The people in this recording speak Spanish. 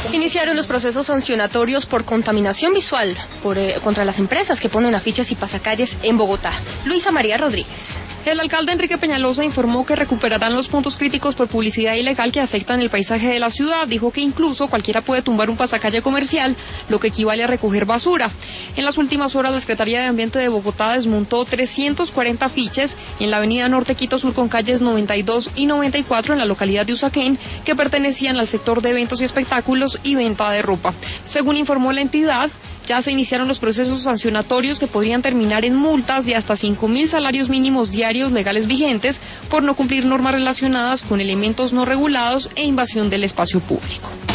Iniciaron los procesos sancionatorios por contaminación visual contra las empresas que ponen afiches y pasacalles en Bogotá. Luisa María Rodríguez. El alcalde Enrique Peñalosa informó que recuperarán los puntos críticos por publicidad ilegal que afectan el paisaje de la ciudad. Dijo que incluso cualquiera puede tumbar un pasacalle comercial, lo que equivale a recoger basura. En las últimas horas, la Secretaría de Ambiente de Bogotá desmontó 340 afiches en la avenida Norte Quito Sur con calles 92 y 94 en la localidad de Usaquén, que pertenecían al sector de eventos y espectáculos y venta de ropa. Según informó la entidad, ya se iniciaron los procesos sancionatorios que podrían terminar en multas de hasta 5.000 salarios mínimos diarios legales vigentes por no cumplir normas relacionadas con elementos no regulados e invasión del espacio público.